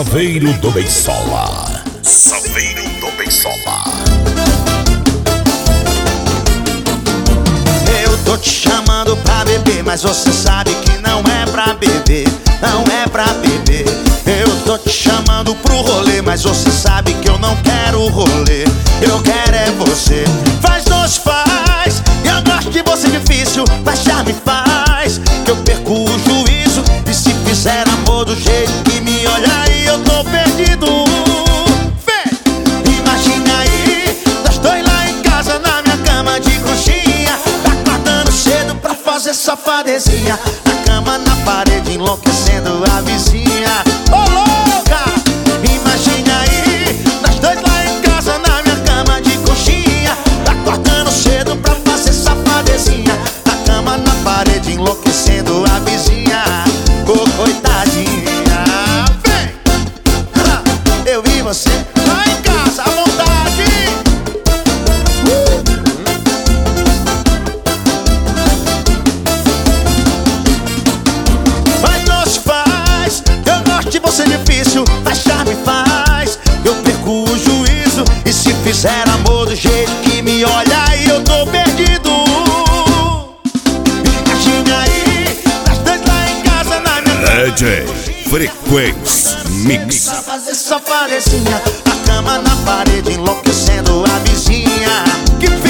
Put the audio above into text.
Saveiro do Beisola. Saveiro do Beisola. Eu tô te chamando pra beber, mas você sabe que não é pra beber, não é pra beber. Eu tô te chamando pro rolê, mas você sabe que eu não quero rolê. Eu quero é você. Faz, doce, faz. Eu gosto de você difícil, mas já me faz que eu perco o juízo. E se fizer amor do jeito que me olha aí, eu tô perdido. Imagina aí, nós dois lá em casa na minha cama de conchinha, acordando cedo pra fazer safadezinha, a cama na parede enlouquecendo a vizinha. Ô louca! Imagina aí, nós dois lá em casa na minha cama de conchinha, acordando cedo pra fazer safadezinha, a cama na parede enlouquecendo a vizinha. Ô coitadinha, vem! Eu vi você lá em casa à vontade. Faz, doce, faz. Eu gosto de você difícil, mas já me faz eu perco o juízo. E se fizer amor do jeito que me olha aí, eu tô perdido. Imagina aí, nós dois lá em casa na minha DJ Frequência Mix. pra fazer safadezinha, a cama na parede enlouquecendo a vizinha. Que